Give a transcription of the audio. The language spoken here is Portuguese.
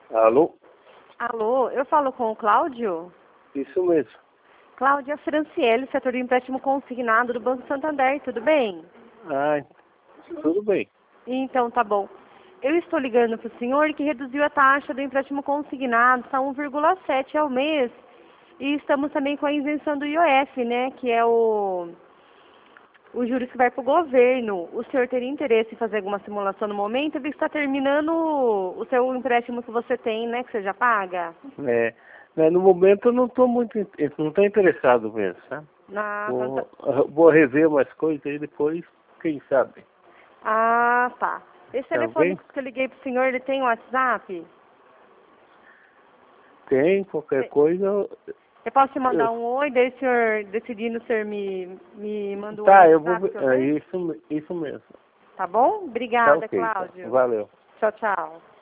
Alô? Alô, eu falo com o Cláudio? Isso mesmo. Cláudia Franciele, setor de empréstimo consignado do Banco Santander, tudo bem? Ah, tudo bem. Então, tá bom. Eu estou ligando para o senhor que reduziu a taxa do empréstimo consignado para 1,7 ao mês. E estamos também com a isenção do IOF, né, que é o juros que vai para o governo. O senhor teria interesse em fazer alguma simulação no momento? Eu vi que está terminando o seu empréstimo que você tem, né, que você já paga? No momento eu não estou não estou interessado mesmo, sabe? Na... Vou rever umas coisas aí depois, quem sabe. Ah, tá. Esse Tá telefone bem? que eu liguei pro senhor, ele tem WhatsApp? Tem, qualquer coisa. Eu posso te mandar eu- um oi, daí o senhor decidindo, o senhor me manda um oi Tá, no eu vou WhatsApp ver. que eu vejo? Isso mesmo. Tá bom? Tá Obrigada, ok, tá. Cláudio. Valeu. Tchau, tchau.